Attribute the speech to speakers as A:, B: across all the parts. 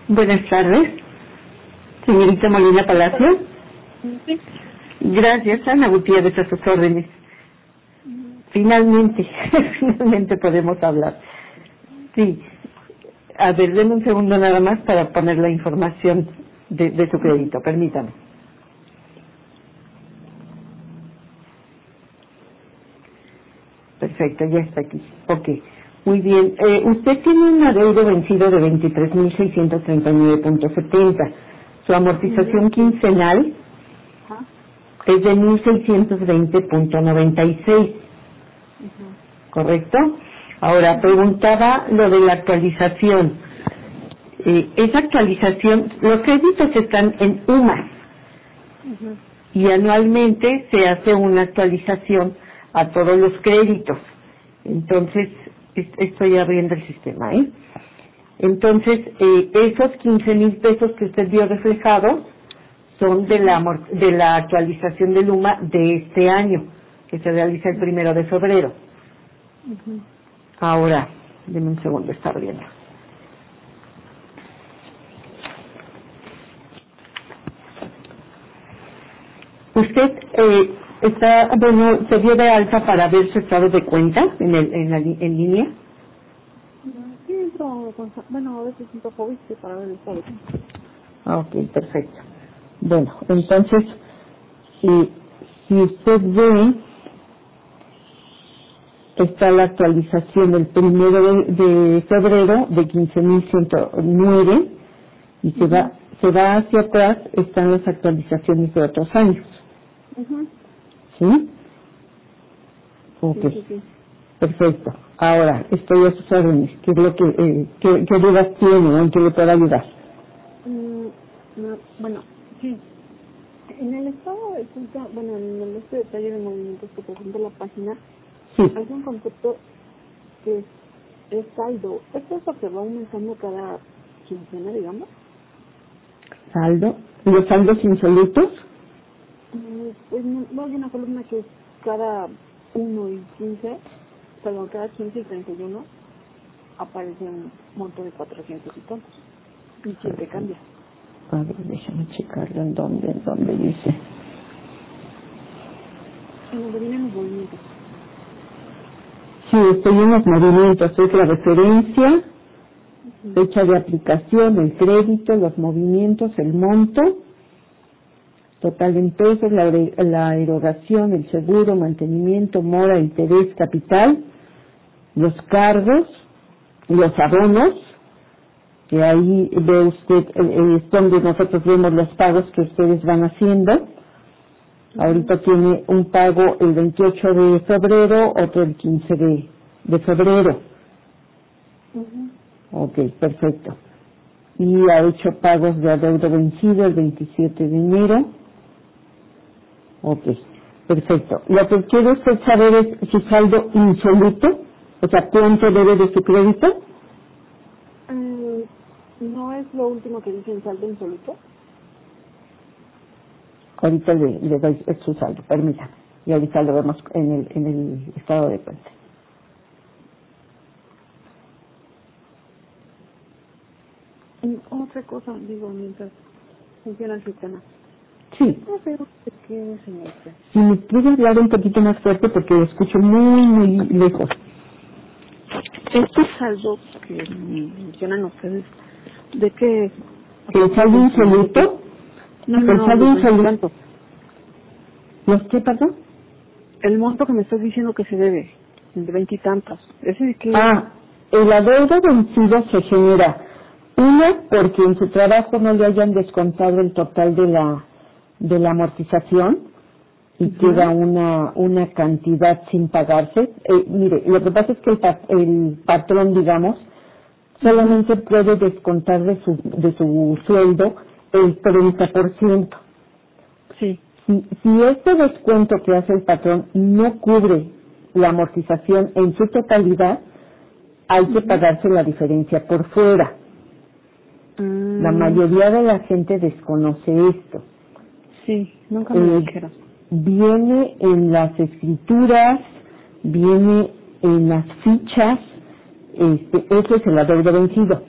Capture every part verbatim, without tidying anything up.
A: Buenas tardes, señorita Molina Palacio.
B: Sí.
A: Gracias, Ana Gutiérrez, a sus órdenes. Finalmente, finalmente podemos hablar. Sí. A ver, denme un segundo nada más para poner la información de, de su crédito, permítame. Perfecto, ya está aquí. Ok, muy bien. Eh, usted tiene un adeudo vencido de veintitrés mil seiscientos treinta y nueve punto setenta. Su amortización quincenal
B: Ajá.
A: es de mil seiscientos veinte punto noventa y seis,
B: Ajá.
A: ¿correcto? Ahora, preguntaba lo de la actualización. Eh, esa actualización, los créditos están en U M A S
B: Ajá.
A: y anualmente se hace una actualización a todos los créditos. Entonces, est- estoy abriendo el sistema, ¿eh? Entonces, eh, esos quince mil pesos que usted vio reflejados son de la, amor- de la actualización del U M A de este año, que se realiza el primero de febrero.
B: Ajá.
A: Ahora, denme un segundo, está abriendo. Usted eh, está, bueno, se dio de alta para ver su estado de cuenta en, el, en, la, li- en línea.
B: Sí, entro con, bueno, a veces un poco viste para ver el estado.
A: Ah, ok, perfecto. Bueno, entonces, si, si usted ve, está la actualización del primero de, de febrero de quince mil ciento nueve y se va, se va hacia atrás, están las actualizaciones de otros años.
B: Ajá.
A: ¿Sí? Ok,
B: Sí, sí, sí.
A: perfecto. Ahora, estoy a sus órdenes. ¿Qué es lo que, eh, qué, qué dudas tiene o en qué le puedo ayudar?
B: Mm, no, bueno, sí. En el estado de cuenta, bueno, en el este detalle de movimientos que presenta la página,
A: Sí,
B: hay un concepto que es, es saldo. ¿Esto es lo que va aumentando cada quincena, digamos?
A: saldo. ¿Los saldos insolutos?
B: Mm, Pues no, no hay una columna que es cada uno y quince, perdón, cada quince y treinta y uno aparece un monto de cuatrocientos y tantos. Y siempre cambia.
A: A ver, déjame checarlo en dónde, en dónde dice.
B: En donde vienen los movimientos.
A: Sí, estoy en los movimientos. Es la referencia,
B: Ujú.
A: fecha de aplicación, el crédito, los movimientos, el monto, total en pesos, la, ere- la erogación, el seguro, mantenimiento, mora, interés, capital, los cargos, los abonos, que ahí ve usted, eh, eh, es donde nosotros vemos los pagos que ustedes van haciendo. Ahorita tiene un pago el veintiocho de febrero, otro el quince de, de febrero.
B: Ujú.
A: Ok, perfecto. Y ha hecho pagos de adeudo vencido el veintisiete de enero. Ok, perfecto. Lo que quiere usted saber es su saldo insoluto, o sea, cuánto debe de su crédito.
B: Eh, ¿No es lo último que dice en saldo insólito?
A: Ahorita le, le doy su saldo, permítame. Y ahorita lo vemos en el, en el estado de cuenta.
B: Y otra cosa, digo, mientras funciona el sistema.
A: Sí,
B: No sé, qué señorita.
A: si me puede hablar un poquito más fuerte porque lo escucho muy, muy lejos.
B: Este saldo que mencionan ustedes, ¿de qué es?
A: ¿El saldo insoluto?
B: No, no,
A: ¿El
B: no,
A: saldo
B: los
A: insoluto?
B: veintitantos.
A: ¿Los qué, perdón?
B: El monto que me estás diciendo que se debe, el de veintitantos. ¿Ese de qué?
A: Ah, el adeudo vencido se genera, una, porque en su trabajo no le hayan descontado el total de la, de la amortización y
B: Ujú.
A: queda una, una cantidad sin pagarse. Eh, mire, lo que pasa es que el, pa- el patrón, digamos, solamente puede descontar de su, de su sueldo el treinta por ciento.
B: Sí.
A: Si, si este descuento que hace el patrón no cubre la amortización en su totalidad, hay que
B: Ujú.
A: pagarse la diferencia por fuera. La
B: Mm,
A: mayoría de la gente desconoce esto.
B: sí, nunca me lo
A: Eh,
B: dijeron.
A: viene en las escrituras, viene en las fichas, este, ese es el adeudo vencido.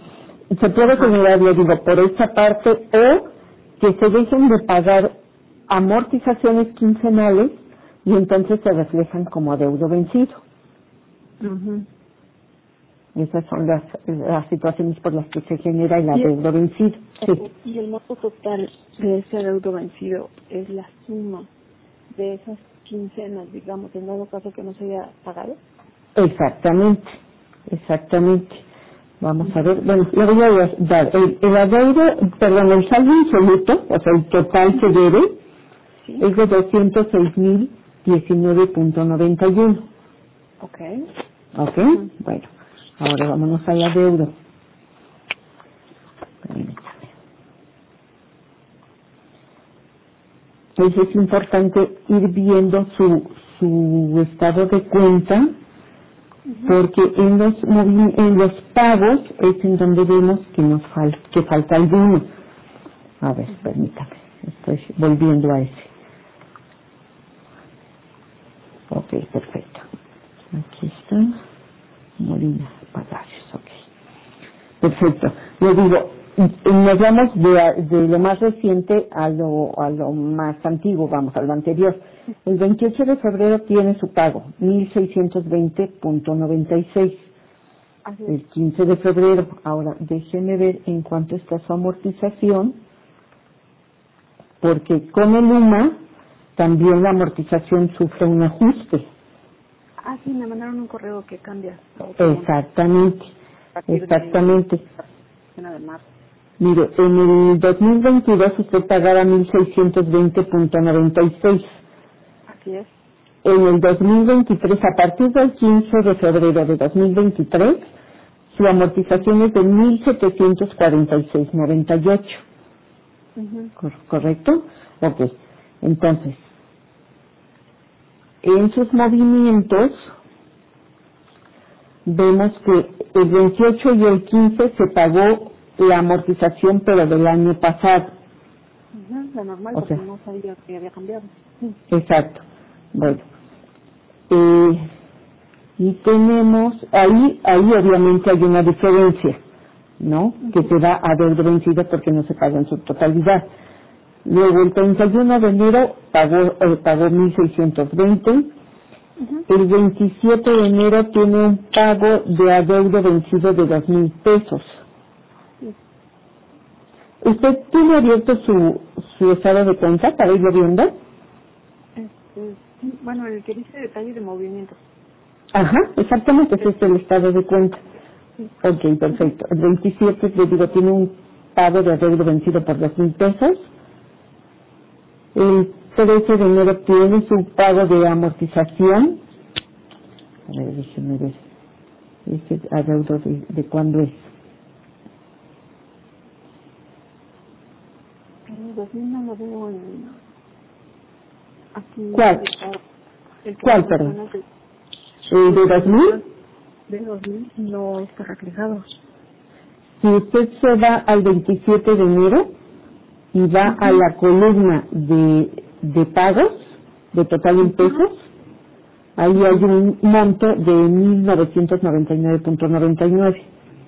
A: se puede generar, le digo, por esta parte, o que se dejen de pagar amortizaciones quincenales y entonces se reflejan como adeudo vencido.
B: Uh-huh.
A: Esas son las, las situaciones por las que se genera el adeudo vencido. Sí.
B: Y el monto total de ese adeudo vencido es la suma de esas quincenas, digamos, en dado caso que no se haya pagado.
A: Exactamente, exactamente. Vamos a ver, bueno, le voy a dar el, el adeudo, perdón, el saldo insoluto, o sea, el total que debe, ¿sí? Es de doscientos seis mil diecinueve punto noventa y uno.
B: Ok.
A: Ok, uh-huh. Bueno, ahora vámonos al adeudo. Pues es importante ir viendo su, su estado de cuenta, porque en los en los pagos es en donde vemos que nos falta que falta alguno. A ver, permítame, estoy volviendo a ese. Ok, perfecto. Aquí está. Molina Palacios, ok. Perfecto. Le digo, nos vamos de, de lo más reciente a lo a lo más antiguo, vamos, a lo anterior. El veintiocho de febrero tiene su pago, mil seiscientos veinte punto noventa y seis. El quince de febrero, ahora déjeme ver en cuánto está su amortización, porque con el U M A también la amortización sufre un ajuste.
B: Ah, sí, me mandaron un correo que cambia.
A: Exactamente, exactamente.
B: De marzo.
A: Mire, en el dos mil veintidós usted pagaba mil seiscientos veinte punto noventa y seis.
B: Así es.
A: En el dos mil veintitrés, a partir del quince de febrero de dos mil veintitrés, su amortización es de mil setecientos cuarenta y seis punto noventa y ocho. Uh-huh. ¿Correcto? Ok. Entonces, en sus movimientos, vemos que el veintiocho y el quince se pagó la amortización, pero del año pasado.
B: Uh-huh, la normal,
A: o
B: porque
A: sea,
B: no sabía que había cambiado. Sí.
A: Exacto. Bueno. Eh, y tenemos, ahí, ahí obviamente hay una diferencia, ¿no? Uh-huh. Que se da a adeudo vencido porque no se paga en su totalidad. Luego el treinta y uno de enero pagó, eh, pagó mil seiscientos veinte. Uh-huh. El veintisiete de enero tiene un pago de adeudo vencido de dos mil pesos. Sí. ¿Usted tiene abierto su, su estado de cuenta para irlo viendo?
B: Este, sí, bueno, el que dice detalle de movimientos.
A: Ajá, exactamente, ese es el estado de cuenta. Sí. Ok, perfecto. El veintisiete, le digo, tiene un pago de adeudo vencido por dos mil pesos. El trece de enero tiene su pago de amortización. A ver, déjeme ver. Ese adeudo de, de cuándo es.
B: El dos mil no lo veo en... Aquí.
A: ¿Cuál?
B: El
A: ¿Cuál, perdón? ¿El de dos mil?
B: De dos mil no está reflejado.
A: Si usted se va al veintisiete de enero y va uh-huh. a la columna de, de pagos, de total en pesos, uh-huh. ahí hay un monto de mil novecientos noventa y nueve punto noventa y nueve.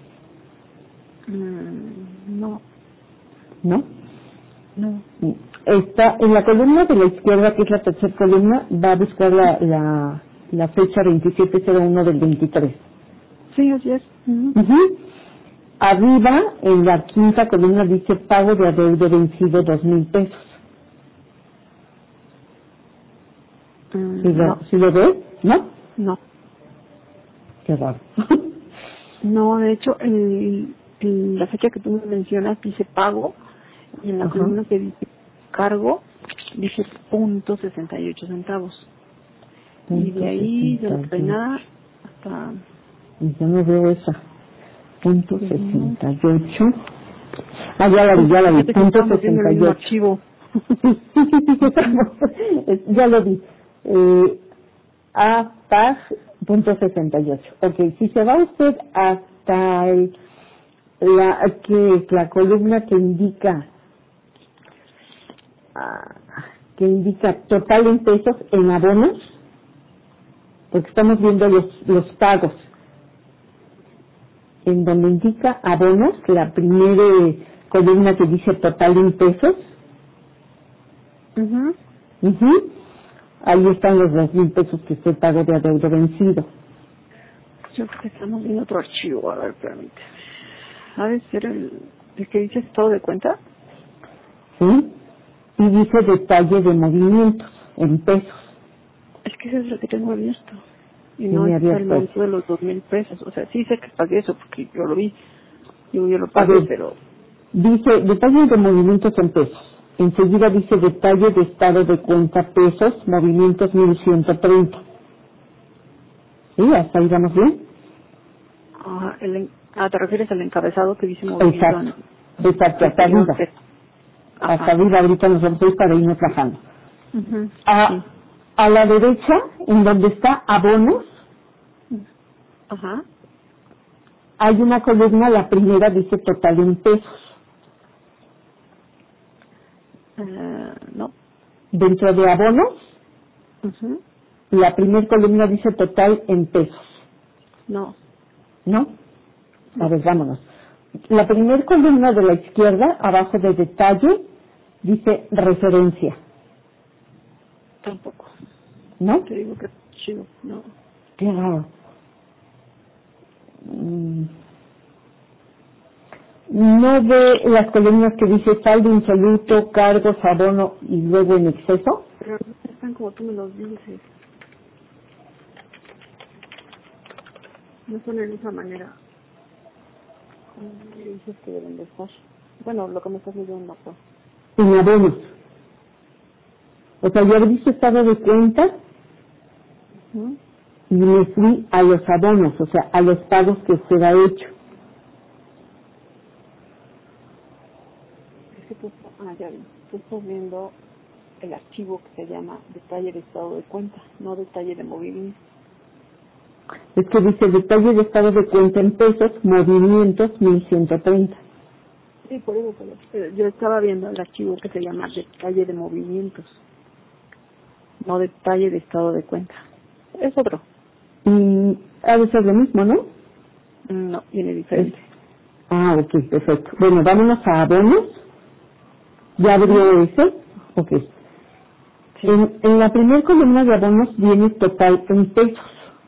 B: Mm, no.
A: ¿No?
B: No.
A: Está en la columna de la izquierda, que es la tercera columna, va a buscar la, la, la fecha veintisiete cero uno del veintitrés.
B: Sí, así es. Uh-huh.
A: Uh-huh. Arriba, en la quinta columna, dice pago de adeudo vencido dos mil pesos.
B: Mm,
A: ¿Sí, lo,
B: no.
A: ¿Sí lo ve? ¿No?
B: No.
A: Qué raro.
B: No, de hecho, el, el, la fecha que tú me mencionas dice pago, y en la uh-huh. columna que dice cargo, dice punto sesenta y ocho centavos. Punto y de ahí, de la peinada hasta...
A: Y yo no veo esa. Punto sesenta y ocho. Ah, ya la vi, ya la vi. Punto sesenta y ocho. Ya lo vi. Eh, A P A G punto sesenta y ocho. Ok, si se va usted hasta el, la, que, la columna que indica uh, que indica total en pesos en abonos, porque estamos viendo los, los pagos. en donde indica abonos, la primera columna que dice total en pesos.
B: Mhm.
A: Uh-huh. Ahí están los dos mil pesos que usted pagó de adeudo vencido.
B: Yo creo que estamos viendo otro archivo, a ver, permíteme. ¿Ha de ser el, el que dice estado de cuenta?
A: ¿Sí? Y dice detalle de movimientos en pesos.
B: Es que ese es lo que tengo abierto. Y
A: Sí,
B: no
A: me
B: está
A: había
B: el
A: puesto.
B: monto de los dos mil pesos. O sea, sí sé que pagué eso porque yo lo vi. Yo, yo lo
A: A
B: pagué,
A: ver,
B: pero...
A: dice detalle de movimientos en pesos. Enseguida dice detalle de estado de cuenta pesos, movimientos mil ciento treinta. ¿Sí? ¿Hasta ahí vamos bien?
B: Ah, el, en- ah, ¿te refieres al encabezado que dice movimiento?
A: Exacto. Exacto, hasta
B: en-
A: arriba. Hasta arriba ahorita nos vamos a ir para irnos bajando.
B: Uh-huh.
A: A,
B: Sí.
A: a la derecha, en donde está abonos,
B: Ajá.
A: hay una columna, la primera dice total en pesos.
B: Eh, no.
A: Dentro de abonos,
B: Ujú.
A: la primera columna dice total en pesos,
B: No.
A: ¿no? A
B: No.
A: ver, vámonos. La primera columna de la izquierda, abajo de detalle, dice referencia,
B: Tampoco.
A: ¿no?
B: Te digo que chido. No.
A: Qué raro. Mm. ¿No ve las columnas que dice saldo insoluto, cargos, abono y luego en exceso?
B: Pero no están como tú me los dices. No son de la misma manera. Como me dices que deben de estar. Bueno, lo que me estás diciendo, pues.
A: En abonos. O sea, yo abrí su estado de cuenta
B: Ujú.
A: y me fui a los abonos, o sea, a los pagos que usted ha hecho.
B: Es que tú, ah, ya vi. Tú estás viendo el archivo que se llama detalle de estado de cuenta, no detalle de movimiento.
A: Es que dice detalle de estado de cuenta en pesos, movimientos mil ciento treinta.
B: Sí, por eso, pero, pero yo estaba viendo el archivo que se llama detalle de movimientos, no detalle de estado de cuenta. Es otro.
A: Y ha de ser lo mismo, ¿no?
B: No, viene diferente.
A: Ah, ok, perfecto. Bueno, vámonos a abonos. ¿Ya abrió ese? Ok.
B: Sí.
A: En, en la primera columna de abonos viene total en pesos.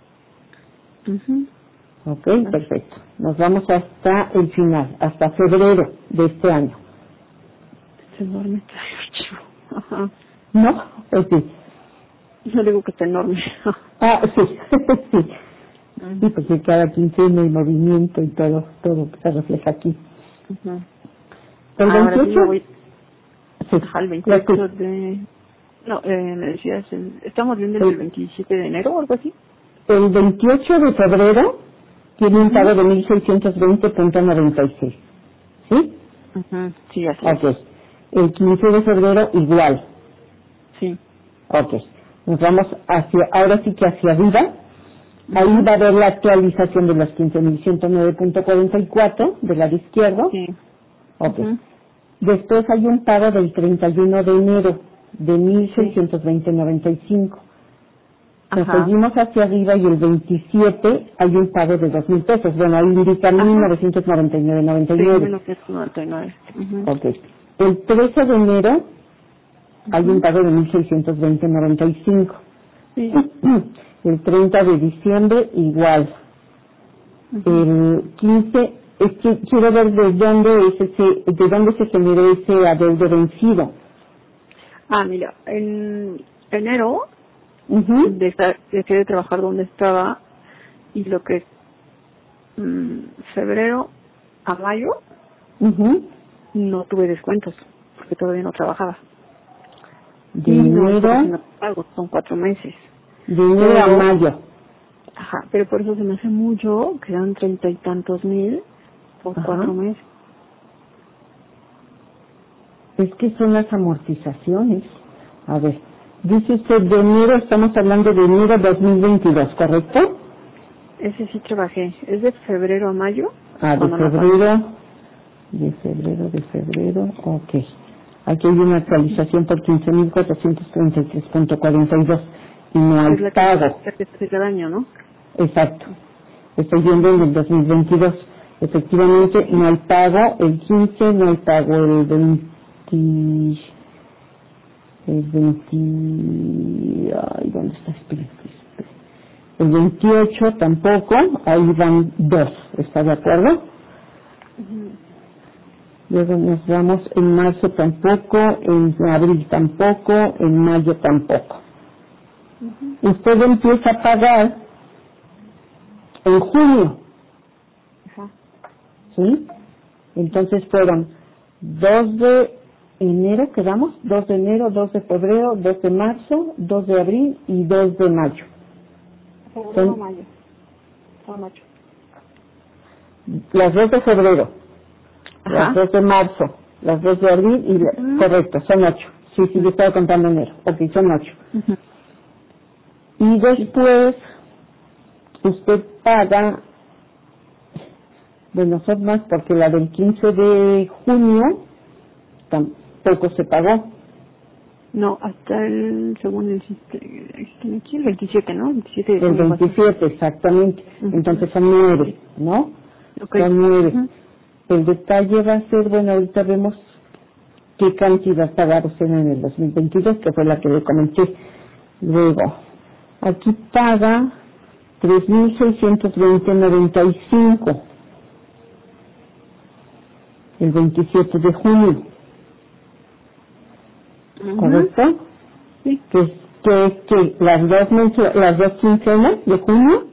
B: Ujú.
A: Ok, perfecto. Nos vamos hasta el final, hasta febrero de este año.
B: Es enorme este archivo. Ajá.
A: ¿No? Ok.
B: Yo digo que está enorme.
A: Ah, sí, sí. Sí, porque cada quincena y movimiento y todo, todo se refleja aquí.
B: Ujú.
A: El
B: Ahora sí
A: veintiocho,
B: me voy
A: sí,
B: ajá, el
A: la
B: veintiocho
A: escucho.
B: de... No, eh, me decías, el... estamos viendo el
A: Sí.
B: del veintisiete de enero o algo así.
A: El veintiocho de febrero tiene un pago de mil seiscientos veinte punto noventa y seis. ¿Sí?
B: Ujú. Sí, así
A: Ok.
B: es.
A: El quince de febrero igual.
B: Sí.
A: Ok. Nos vamos hacia, ahora sí que hacia arriba. Ahí va a haber la actualización de los quince mil ciento nueve punto cuarenta y cuatro del lado izquierdo.
B: Sí.
A: Ok.
B: Ujú.
A: Después hay un pago del treinta y uno de enero de mil seiscientos veinte punto noventa y cinco. Nos
B: Ajá.
A: seguimos hacia arriba y el veintisiete hay un pago de dos mil pesos. Bueno, ahí indica mil novecientos noventa y nueve punto noventa y
B: Sí,
A: nueve.
B: mil novecientos noventa y nueve. Ujú.
A: Ok. El trece de enero hay un pago de mil seiscientos veinte punto noventa y cinco.
B: Sí.
A: El treinta de diciembre igual.
B: Ujú.
A: El quince, es que quiero ver de dónde es ese, de dónde se generó ese adeudo vencido.
B: Ah, mira, en enero
A: Ujú.
B: dejé dejé de trabajar donde estaba y lo que mm, febrero a mayo
A: Ujú.
B: no tuve descuentos porque todavía no trabajaba.
A: De
B: Y no es porque
A: enero,
B: no pago, son cuatro meses.
A: de enero a
B: Pero,
A: mayo.
B: ajá, pero por eso se me hace mucho, quedan treinta y tantos mil por
A: Ajá.
B: cuatro meses.
A: Es que son las amortizaciones. A ver, dice usted de enero, estamos hablando de enero dos mil veintidós, ¿correcto?
B: Ese sí trabajé, es de febrero a mayo.
A: Ah, de
B: cuando no
A: febrero, de febrero, de febrero, ok. Aquí hay una actualización por quince mil cuatrocientos treinta y tres punto cuarenta y dos y no
B: pagué.
A: hay
B: Es la que,
A: pago.
B: la que se hace cada año, ¿no?
A: Exacto. Estoy viendo en el dos mil veintidós. efectivamente no hay pago el quince, no hay pago el veinte, el veinte, ay, ¿dónde está? Espera, espera. El veintiocho tampoco, ahí van dos, ¿está de acuerdo?
B: Ujú.
A: Luego nos vamos en marzo tampoco, en abril tampoco, en mayo tampoco.
B: Ujú.
A: Usted empieza a pagar en junio,
B: Ajá.
A: ¿sí? Entonces fueron dos de enero, quedamos, dos de enero, dos de febrero, dos de marzo, dos de abril y dos de mayo.
B: Febrero,
A: Son
B: mayo. Son ocho.
A: las dos de febrero, las
B: Ajá.
A: dos de marzo, las dos de abril y la-
B: Ujú.
A: correcto, son ocho. Sí, sí, yo estaba contando enero. Ok, son ocho.
B: Ujú.
A: Y después usted paga, bueno, son más porque la del quince de junio tampoco se pagó.
B: No, hasta el, según el sistema, aquí el veintisiete, ¿no? veintisiete de
A: El
B: junio.
A: veintisiete, exactamente.
B: Ujú.
A: Entonces son nueve, ¿no?
B: Ok.
A: Son nueve.
B: Ujú.
A: El detalle va a ser, bueno, ahorita vemos qué cantidad pagar usted en el dos mil veintidós, que fue la que le comenté. Luego, aquí paga tres mil seiscientos veinte coma noventa y cinco el veintisiete de junio,
B: Ujú.
A: ¿correcto?
B: Sí.
A: Que, que, que las dos mensu- las dos quincenas de junio,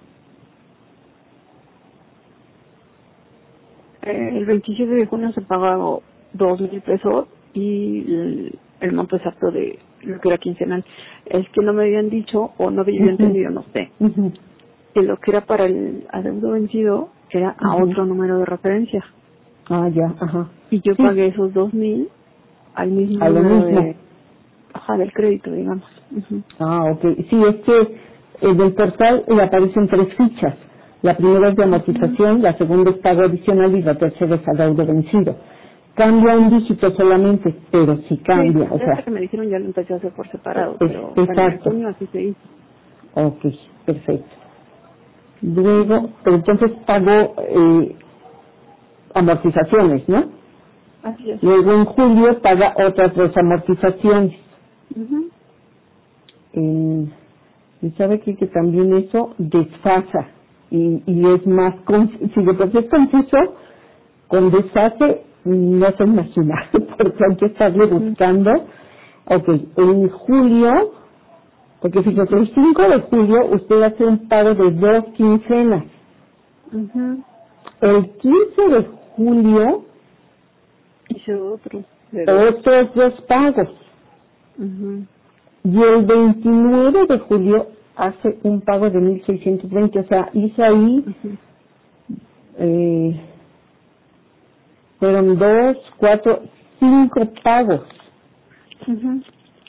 B: Eh, el veintisiete de junio se pagó dos mil pesos y el, el monto exacto de lo que era quincenal. Es que no me habían dicho, o no había yo
A: Ujú.
B: entendido, no sé,
A: Ujú.
B: que lo que era para el adeudo vencido era a
A: Ujú.
B: otro número de referencia.
A: Ah, ya, ajá.
B: Y yo
A: Sí,
B: pagué esos dos mil al mismo
A: a lo
B: número
A: mismo.
B: de, ajá, del crédito, digamos. Ujú.
A: Ah, ok. Sí, es que en el portal le aparecen tres fichas. La primera es de amortización, la segunda es pago adicional y la tercera es adeudo vencido. Cambia un dígito solamente, pero sí cambia,
B: Sí,
A: o
B: ya hasta
A: sea,
B: que me dijeron ya lo empecé a hacer por separado,
A: es-
B: pero bueno, en
A: exacto.
B: junio así se hizo.
A: Ok, perfecto. Luego, pero entonces pagó eh, amortizaciones, ¿no?
B: Así es.
A: Luego en julio paga otras dos amortizaciones.
B: Ujú.
A: Eh, y sabe que, que también eso desfasa y, y es más, conf- si de por sí es confuso, con desfase no se imagina, porque hay que estarle buscando. Ok, en julio, porque fíjate, el cinco de julio usted hace un pago de dos quincenas.
B: Ujú.
A: El quince de julio,
B: Hice otro. De dos.
A: otros dos pagos.
B: Ujú.
A: Y el veintinueve de julio hace un pago de mil seiscientos veinte, o sea, hizo ahí,
B: Ujú.
A: eh, fueron dos, cuatro, cinco pagos.
B: Ujú.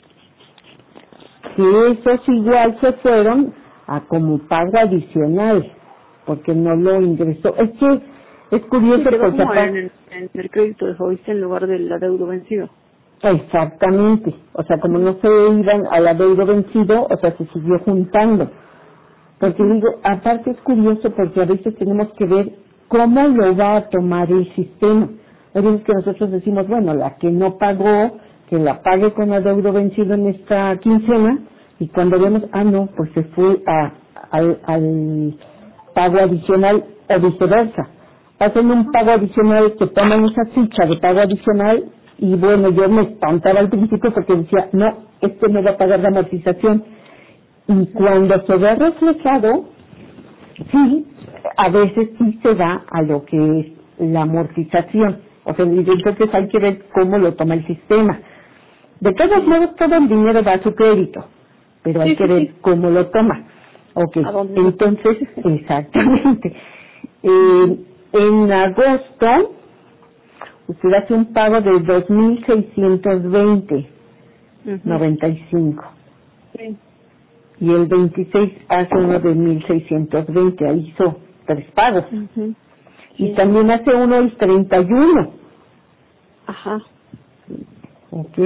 A: Que esos igual se fueron a como pago adicional, porque no lo ingresó. Es que es
B: Sí,
A: curioso
B: quedó
A: porque
B: como en
A: aparte,
B: el, en el crédito de Fobiste en lugar del adeudo vencido.
A: exactamente, o sea, como no se iban al adeudo vencido, o sea, se siguió juntando. Porque digo, aparte es curioso porque a veces tenemos que ver cómo lo va a tomar el sistema. Hay veces que nosotros decimos, bueno, la que no pagó, que la pague con adeudo vencido en esta quincena, y cuando vemos, ah, no, pues se fue a, al, al pago adicional o viceversa. Hacen un pago adicional, que toman esa ficha de pago adicional, y bueno, yo me espantaba al principio porque decía, no, este no va a pagar la amortización. Y cuando se ve reflejado, sí, a veces sí se da a lo que es la amortización. O sea, y entonces hay que ver cómo lo toma el sistema. De todos modos, todo el dinero va a su crédito, pero hay
B: Sí,
A: que
B: sí,
A: ver
B: sí.
A: cómo lo toma. Ok,
B: ¿A dónde?
A: entonces, exactamente. Eh, en agosto, usted hace un pago de dos mil seiscientos veinte
B: Ujú.
A: noventa y cinco.
B: Sí.
A: Y el veintiséis hace uno de mil seiscientos veinte, ahí hizo tres pagos.
B: Ujú.
A: Y
B: Sí.
A: también hace uno el treinta y uno,
B: Ajá.
A: ¿ok?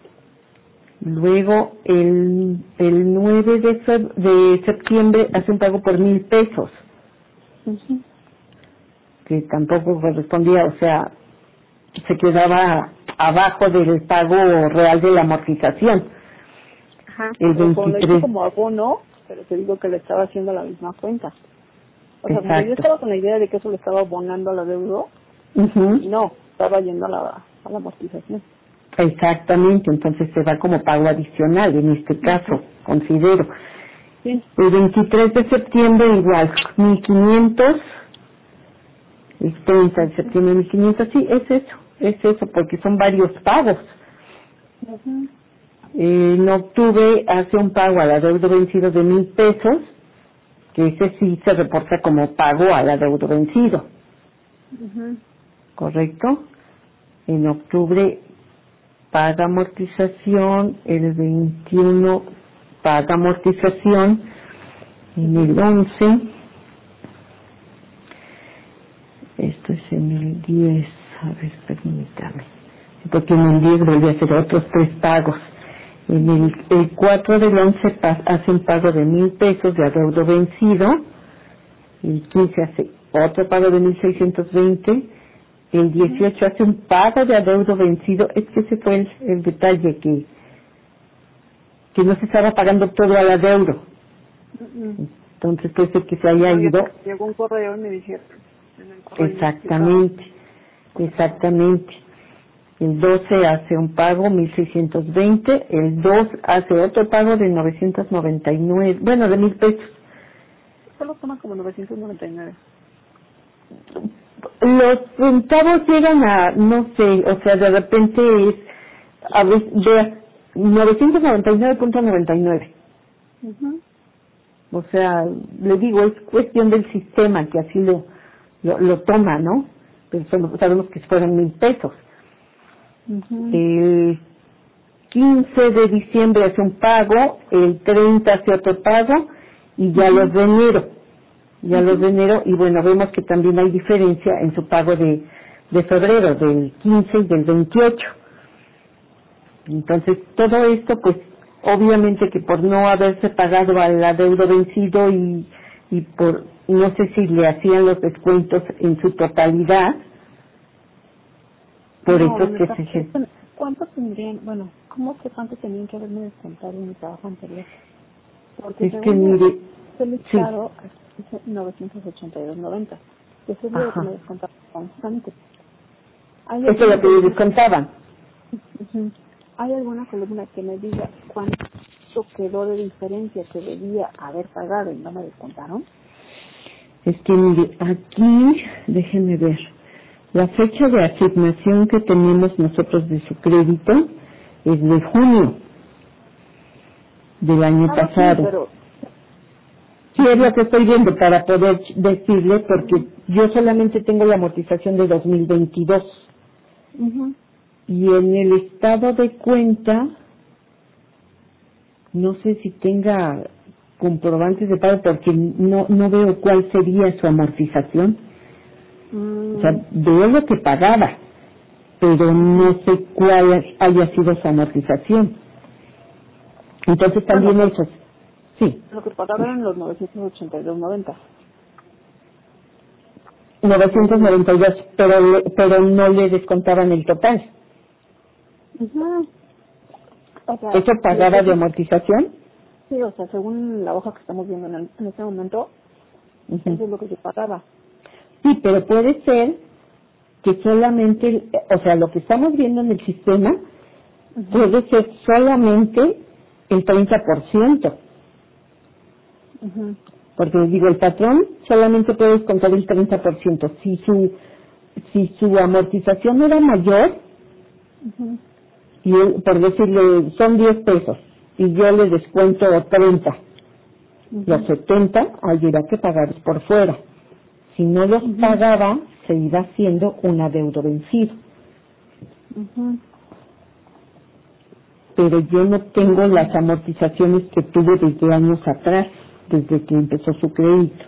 A: Luego el, el nueve de, feb- de septiembre hace un pago por mil pesos.
B: Ujú.
A: que tampoco correspondía, o sea, se quedaba abajo del pago real de la amortización.
B: Ajá.
A: El veintitrés.
B: Como abono, pero te digo que le estaba haciendo la misma cuenta. O sea,
A: Exacto.
B: yo estaba con la idea de que eso le estaba abonando a la deuda,
A: uh-huh.
B: y no, estaba yendo a la, a la amortización.
A: Exactamente, entonces se va como pago adicional en este caso, uh-huh. considero.
B: Sí.
A: El veintitrés de septiembre igual, mil quinientos, el treinta de septiembre mil quinientos, sí, es eso, es eso, porque son varios pagos.
B: Uh-huh.
A: Eh, en octubre hace un pago a la deuda vencido de mil pesos, que ese sí se reporta como pago a la deuda vencido.
B: Uh-huh.
A: ¿Correcto? En octubre paga amortización, el veintiuno paga amortización, en el once, esto es en el diez, a ver, permítame, porque en el diez volví a hacer otros tres pagos. En el, el cuatro del once pa, hace un pago de mil pesos de adeudo vencido, el quince hace otro pago de mil seiscientos veinte, el dieciocho hace un pago de adeudo vencido. Es que ese fue el, el detalle, que que no se estaba pagando todo al adeudo. Uh-huh. Entonces puede ser que se haya
B: no,
A: ido.
B: Llegó un correo y me dijeron. En el correo
A: exactamente, exactamente. El doce hace un pago, mil seiscientos veinte, el dos hace otro pago de novecientos noventa y nueve, bueno, de mil pesos.
B: Solo toma como novecientos noventa y nueve.
A: Los centavos llegan a, no sé, o sea, de repente es, a ver, de novecientos noventa y nueve punto noventa y nueve.
B: Uh-huh.
A: O sea, le digo, es cuestión del sistema que así lo, lo, lo toma, ¿no? Pero sabemos que fueron mil pesos. Uh-huh. El quince de diciembre hace un pago, el treinta hace otro pago, y ya uh-huh. los de enero, ya uh-huh. los de enero, y bueno, vemos que también hay diferencia en su pago de, de febrero, del quince y del veintiocho. Entonces, todo esto, pues, obviamente que por no haberse pagado al adeudo vencido y, y por, no sé si le hacían los descuentos en su totalidad, por
B: no,
A: eso es que se...
B: ¿Cuánto tendrían, bueno, cómo sé cuánto tenían que haberme descontado en mi trabajo anterior? Porque
A: es que mire,
B: el listado sí. es novecientos ochenta y dos noventa. Eso es lo que me descontaban constante.
A: Eso es lo que me descontaban.
B: Uh-huh. ¿Hay alguna columna que me diga cuánto quedó de diferencia que debía haber pagado y no me descontaron?
A: Es que mire, aquí, déjenme ver, la fecha de asignación que tenemos nosotros de su crédito es de junio del año ah, pasado. Sí, pero... sí, es lo que estoy viendo para poder decirle, porque yo solamente tengo la amortización de dos mil veintidós. Uh-huh. Y en el estado de cuenta, no sé si tenga comprobantes de pago, porque no no veo cuál sería su amortización. Mm. O sea, veo lo que pagaba, pero no sé cuál haya sido su amortización. Entonces también bueno, eso. Sí.
B: Lo que pagaba eran los novecientos ochenta y dos noventa.
A: novecientos noventa y dos, pero, pero no le descontaban el total.
B: Uh-huh. O sea,
A: ¿eso pagaba sí, de amortización?
B: Sí, o sea, según la hoja que estamos viendo en, el, en este momento, uh-huh. eso es lo que yo pagaba.
A: Sí, pero puede ser que solamente, o sea, lo que estamos viendo en el sistema, uh-huh. puede ser solamente el treinta por ciento. Uh-huh. Porque les digo, el patrón solamente puede descontar el treinta por ciento. Si su, si su amortización era mayor, uh-huh. y él, por decirle, son diez pesos, y yo le descuento treinta, uh-huh. los setenta, habría que pagarlos por fuera. Si no los uh-huh. pagaba, se iba haciendo un adeudo vencido. Uh-huh. Pero yo no tengo las amortizaciones que tuve desde años atrás, desde que empezó su crédito.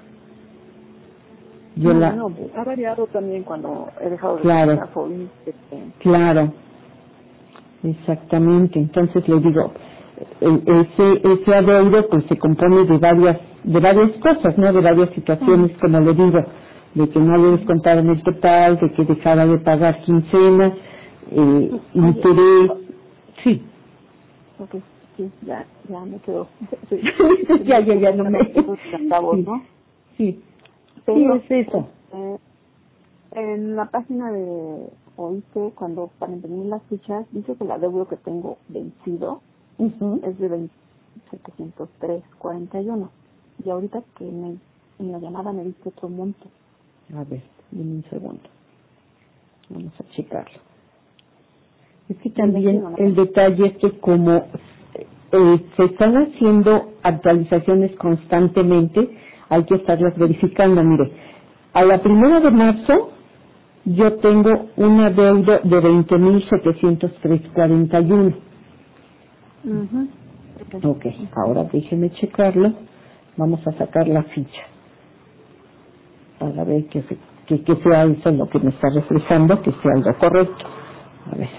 A: Yo
B: no,
A: la...
B: no, ha variado también cuando he dejado de
A: claro,
B: pagar Fobis, este...
A: claro, exactamente. Entonces le digo, ese ese adeudo pues se compone de varias de varias cosas, no, de varias situaciones, uh-huh. como le digo, de que no le descontaron el total, de que dejaba de pagar quincena, eh, interés, sí.
B: Ok, sí, ya, ya me quedo. Sí.
A: ya, ya, ya no me...
B: centavos,
A: sí,
B: ¿no?
A: sí,
B: Pero,
A: sí, es eso.
B: Eh, en la página de oíste, cuando para imprimir las fichas, dice que la deuda que tengo vencido
A: Uh-huh.
B: es de veinte mil setecientos tres cuarenta y uno. Y ahorita que me, en la llamada me diste otro monto.
A: A ver, dime un segundo. Vamos a checarlo. Es que también el detalle es que como eh, se están haciendo actualizaciones constantemente, hay que estarlas verificando. Mire, a la primera de marzo yo tengo una deuda de veinte mil setecientos tres cuarenta y uno.
B: Uh-huh.
A: Ok, ahora déjeme checarlo. Vamos a sacar la ficha para ver que, se- que, que sea eso lo que me está reflejando, que sea algo correcto. A ver,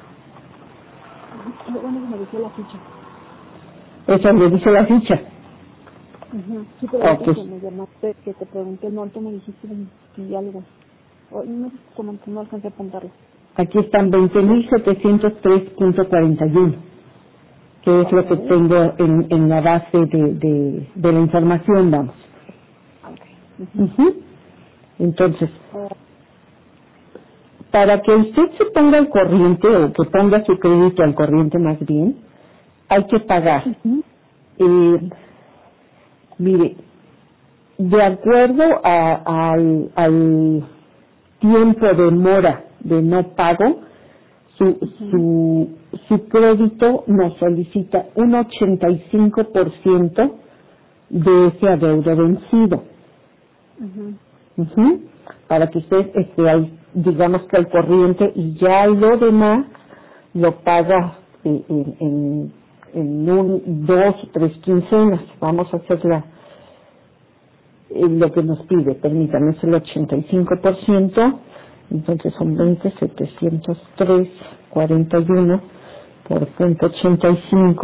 B: Bueno, me dice la ficha.
A: eso le dice la ficha.
B: Uh-huh. Sí, pero
A: Ok,
B: ahorita que me llamaste, que te pregunté el monto, me dijiste veinte y algo. O, no sé cómo, no alcancé a apuntarlo.
A: aquí están veinte mil setecientos tres punto cuarenta y uno, que es lo que tengo en, en la base de, de, de la información, vamos.
B: Ok. Uh-huh.
A: Ujú. Entonces,
B: Eh,
A: para que usted se ponga al corriente, o que ponga su crédito al corriente más bien, hay que pagar.
B: uh-huh.
A: Eh, mire, de acuerdo a- al, al tiempo de mora de no pago, su, su, su crédito nos solicita un ochenta y cinco por ciento de ese adeudo vencido.
B: Uh-huh.
A: Ujú. Para que usted esté ahí, digamos que al corriente, y ya lo demás lo paga en, en, en, en un, dos o tres quincenas. Vamos a hacer la, eh, lo que nos pide, permítanme, es el ochenta y cinco por ciento, entonces son veinte mil setecientos tres cuarenta y uno por punto ochenta y cinco,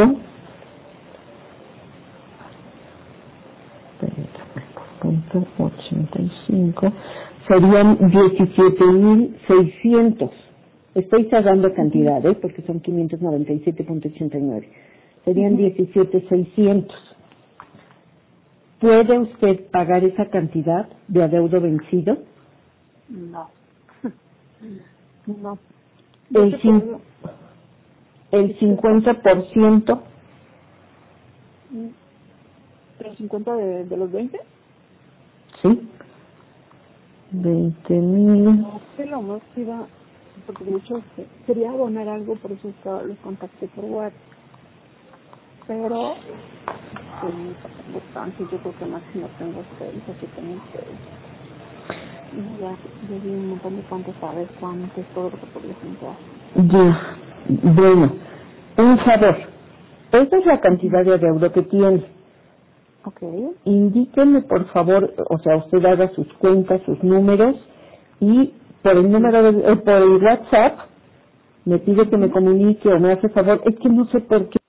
A: permítame, por punto ochenta y cinco, serían diecisiete mil seiscientos. Estoy cerrando cantidad, ¿eh? Porque son quinientos noventa y siete punto ochenta y nueve. Serían
B: Uh-huh.
A: diecisiete mil seiscientos. ¿Puede usted pagar esa cantidad de adeudo vencido?
B: No. No.
A: El,
B: Yo te
A: cin-
B: puedo-
A: el cincuenta por ciento,
B: ¿Pero cincuenta de, de los veinte?
A: ¿sí? veinte mil.
B: No, que lo más que iba, porque de hecho este, quería abonar algo, por eso estaba, los contacté por WhatsApp. Pero, pues, no tanto, yo creo que máximo tengo seis o siete mil pesos. Y ya, ya vi un montón de cuánto sabes, cuánto es todo lo que podría juntar.
A: Ya, bueno, un favor. Esa es la cantidad de adeudo que tiene.
B: Ok.
A: Indíqueme, por favor, o sea, usted haga sus cuentas, sus números, y por el número, de, eh, por el WhatsApp, me pide que me comunique o me hace favor. Es que no sé por qué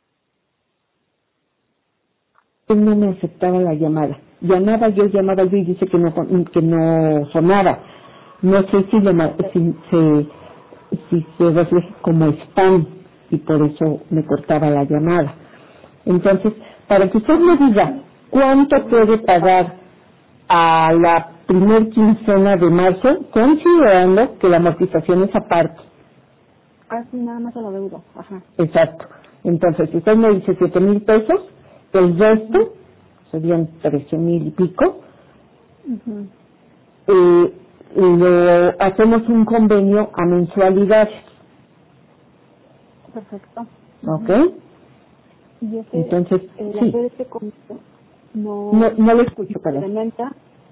A: no me aceptaba la llamada. Llamaba yo, llamaba yo y dice que no, que no sonaba. No sé si, le, ma- si, se, si se refleja como spam y por eso me cortaba la llamada. Entonces, para que usted me diga cuánto puede pagar a la primer quincena de marzo, considerando que la amortización es aparte.
B: Ah, sí, nada más a la deuda. Ajá.
A: Exacto. Entonces, si usted me dice siete mil pesos, el resto serían trece mil y pico.
B: Uh-huh.
A: Eh, lo, hacemos un convenio a mensualidades,
B: Perfecto.
A: ¿ok?
B: Y ese,
A: Entonces,
B: el
A: sí,
B: hacer este convenio no,
A: no, no le escucho, para
B: incrementa,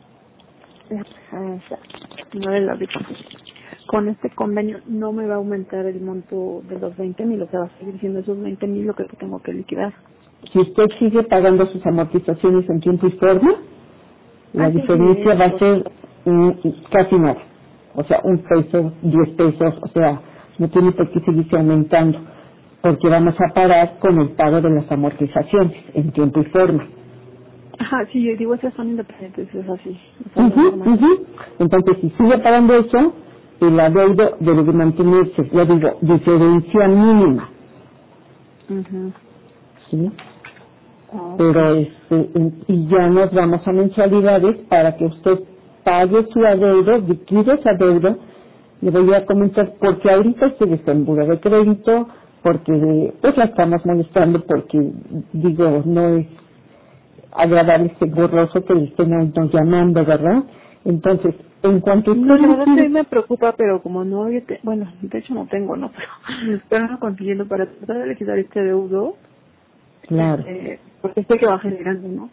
B: eh, no le lo digo. Con este convenio no me va a aumentar el monto de los veinte mil, o sea, va a seguir siendo esos veinte mil lo que tengo que liquidar.
A: Si usted sigue pagando sus amortizaciones en tiempo y forma, la
B: Ah, sí,
A: diferencia
B: sí,
A: va a ser mm, casi nada. O sea, un peso, diez pesos, o sea, no tiene por qué seguirse aumentando, porque vamos a parar con el pago de las amortizaciones en tiempo y forma.
B: Ajá, sí, yo digo, esas son independientes, es así.
A: Uh-huh, uh-huh. Entonces, si sigue pagando eso, el adeudo debe de mantenerse, ya digo, diferencia mínima.
B: Uh-huh.
A: ¿Sí?
B: Ah,
A: Pero este, y ya nos vamos a mensualidades para que usted pague su adeudo, liquide su adeudo. Le voy a comentar porque ahorita usted está en buro de crédito, porque pues la estamos molestando porque, digo, no es agradable este borroso que le estén no llamando, ¿verdad? Entonces, en cuanto
B: no, la verdad
A: usted...
B: sí me preocupa, pero como no, yo te, bueno, de hecho no tengo, no, pero, pero no consiguiendo para tratar de liquidar este deudo,
A: Claro,
B: eh, porque sé que va generando, ¿no?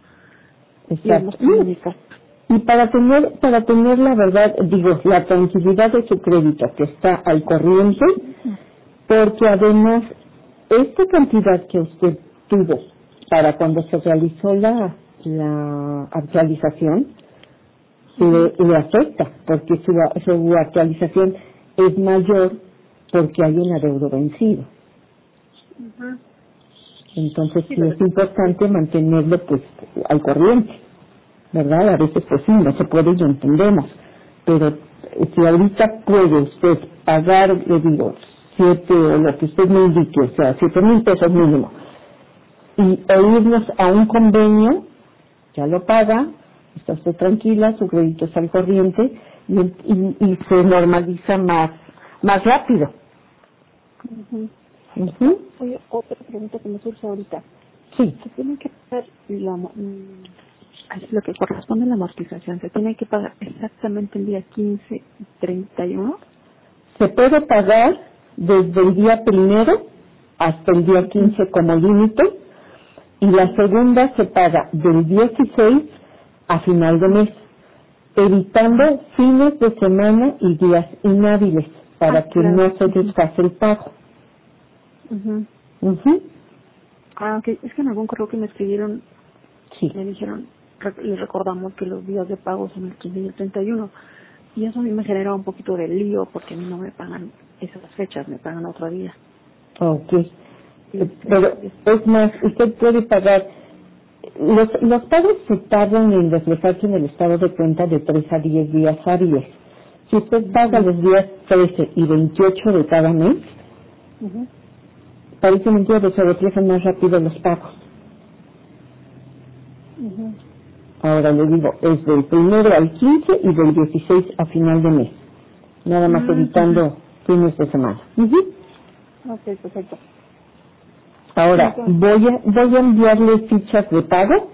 B: Y
A: exacto.
B: hemos comunicado.
A: Y para tener, para tener la verdad, digo, la tranquilidad de su crédito, que está al corriente, porque además, esta cantidad que usted tuvo para cuando se realizó la, la actualización, le, le afecta, porque su, su actualización es mayor porque hay un adeudo vencido.
B: Uh-huh.
A: Entonces,
B: Sí,
A: sí
B: pero
A: es importante mantenerlo, pues, al corriente, ¿verdad? A veces, pues sí, no se puede y lo entendemos, pero eh, si ahorita puede usted pagar, le digo, siete o lo que usted me indique, o sea, siete mil pesos mínimo, y e irnos a un convenio, ya lo paga, está usted tranquila, su crédito está al corriente y, y, y se normaliza más, más rápido.
B: Uh-huh.
A: Uh-huh.
B: Oye, otra pregunta que me surge ahorita.
A: Sí,
B: ¿Se tiene que pagar la, mm, lo que corresponde a la amortización? ¿Se tiene que pagar exactamente el día quince y treinta y uno?
A: se puede pagar desde el día primero hasta el día quince como límite, y la segunda se paga del dieciséis a final de mes, evitando fines de semana y días inhábiles para
B: Ah,
A: que
B: claro.
A: no se desfase el pago.
B: Uh-huh.
A: Ujú.
B: Ah, ok. Es que en algún correo que me escribieron
A: Sí,
B: me dijeron, re- les recordamos que los días de pago son el quince y el treinta y uno. Y eso a mí me genera un poquito de lío porque a mí no me pagan esas fechas, me pagan otro día.
A: ok.
B: Y,
A: Eh, Pero es más, usted puede pagar, los, los pagos se tardan en reflejarse en el estado de cuenta de tres a diez días hábiles. Si usted paga los días trece y veintiocho de cada mes,
B: uh-huh.
A: parece mentira que se reflejan más rápido los pagos.
B: Uh-huh.
A: Ahora le digo, es del primero al quince y del dieciséis a final de mes. Nada más
B: Uh-huh.
A: evitando fines de semana. Ujú.
B: Ok, perfecto.
A: Ahora,
B: Entonces,
A: voy a, voy a enviarle fichas de pago,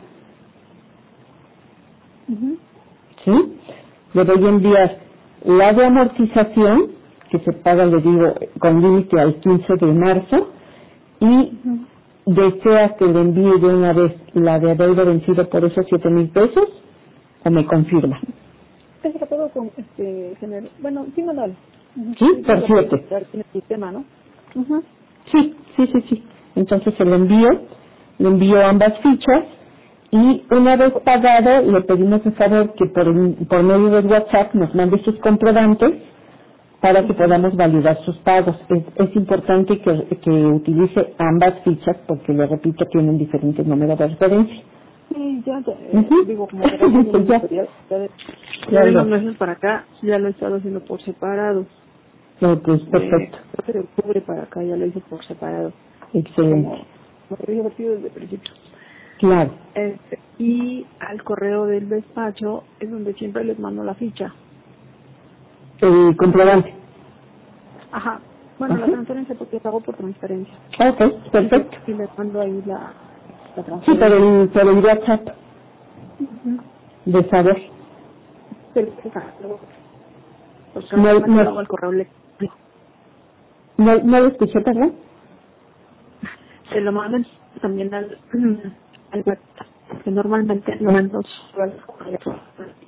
B: uh-huh.
A: ¿sí? Le voy a enviar la de amortización, que se paga, le digo, con límite al quince de marzo, y
B: Uh-huh.
A: desea que le envíe de una vez la de adeudo vencido por esos siete mil pesos, o me confirma.
B: Es que puedo con, este, generar, bueno, sí, Manuel. Uh-huh.
A: ¿Sí?
B: Sí, sí, lo puedo
A: Perfecto.
B: registrar en el sistema, ¿no? Uh-huh.
A: Sí, sí, sí, sí. Entonces se lo envío, le envío ambas fichas y una vez pagado le pedimos de favor que por, el- por medio del WhatsApp nos mande sus comprobantes para que podamos validar sus pagos. Es, es importante que, que utilice ambas fichas porque, le repito, tienen diferentes números de referencia.
B: Sí, ya, ya, eh,
A: Ujú.
B: digo, como que también
A: Pues ya,
B: ya, ya de, ya de
A: claro.
B: unos meses para acá, ya lo he estado haciendo por separado.
A: No, pues
B: De,
A: perfecto,
B: creo que de octubre para acá ya lo hice por separado.
A: excelente.
B: Como, como te había advertido desde el principio.
A: Claro,
B: Este, y al correo del despacho es donde siempre les mando la ficha.
A: el comprobante.
B: Ajá. Bueno,
A: Ajá.
B: la transferencia porque pago por transferencia.
A: Ok, perfecto.
B: Y les mando ahí la, la
A: Sí, por
B: transferencia.
A: el, por el WhatsApp,
B: Ujú.
A: de saber.
B: Pero, ajá, luego, porque
A: No,
B: normalmente
A: no,
B: lo hago al correo electrónico.
A: no, no lo escuché, perdón.
B: Se lo mandan también al, al WhatsApp, porque normalmente lo mando solo al correo electrónico.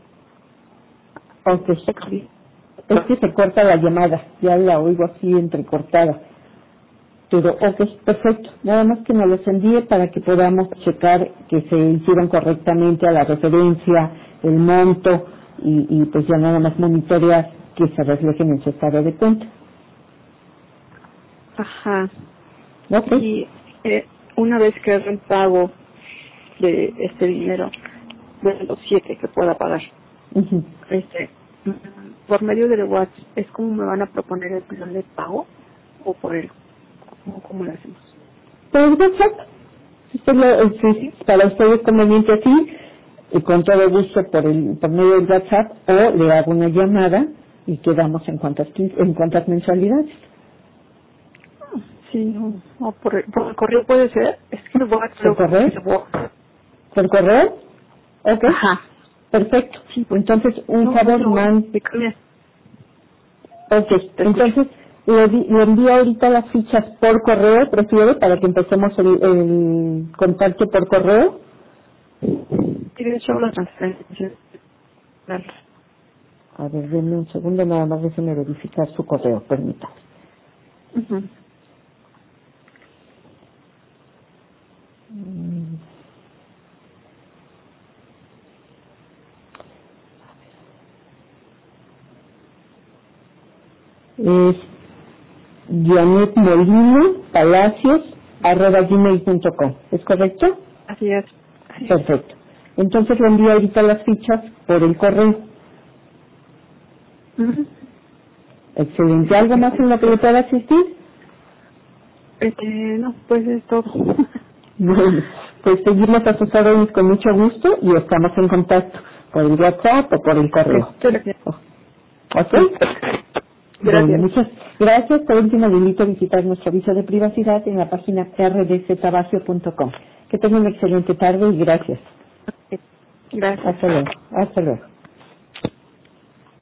A: Ok. Es que se corta la llamada, ya la oigo así entrecortada. Pero, ok, perfecto. Nada más que nos los envíe para que podamos checar que se hicieron correctamente a la referencia, el monto, y, y pues ya nada más monitorear que se reflejen en su estado de cuenta.
B: Ajá.
A: Ok.
B: Y eh, una vez que haga el pago de este dinero, de los siete que pueda pagar.
A: Uh-huh.
B: Este, por medio del WhatsApp, ¿es como me van a proponer el plan de pago o por el, cómo, cómo lo hacemos?
A: Por el WhatsApp. Esto es lo, si para ustedes es conveniente así, y con todo gusto por el por medio del WhatsApp, o le hago una llamada y quedamos en cuántas en cuántas mensualidades.
B: Sí, no, no, por, el, por el correo puede ser. Es que el WhatsApp.
A: ¿Por correo? ¿Por correo? Ok.
B: Ajá.
A: Perfecto.
B: Sí, pues,
A: entonces, un
B: no,
A: favor,
B: no,
A: man. Ok, entonces, le, di- le envío ahorita las fichas por correo, prefiero, para que empecemos el, el contacto por correo.
B: Y de hecho la transferencia.
A: A ver, denme un segundo, nada más déjeme verificar su correo, permítame.
B: Uh-huh.
A: Mm. Es Janet Molina Palacios arroba gmail punto com, ¿es correcto?
B: Así es. Así es.
A: Perfecto. Entonces le envío ahorita las fichas por el correo.
B: Uh-huh.
A: Excelente. ¿Algo más en lo que le pueda asistir?
B: Este, no, pues es todo.
A: Bueno, pues seguimos a sus órdenes con mucho gusto y estamos en contacto por el WhatsApp o por el correo.
B: Gracias.
A: ¿Ok?
B: Gracias.
A: Bueno, muchas gracias. Por último, le invito a visitar nuestro aviso de privacidad en la página r d z tabasio punto com. Que tenga una excelente tarde y gracias.
B: Gracias.
A: Hasta luego. Hasta luego.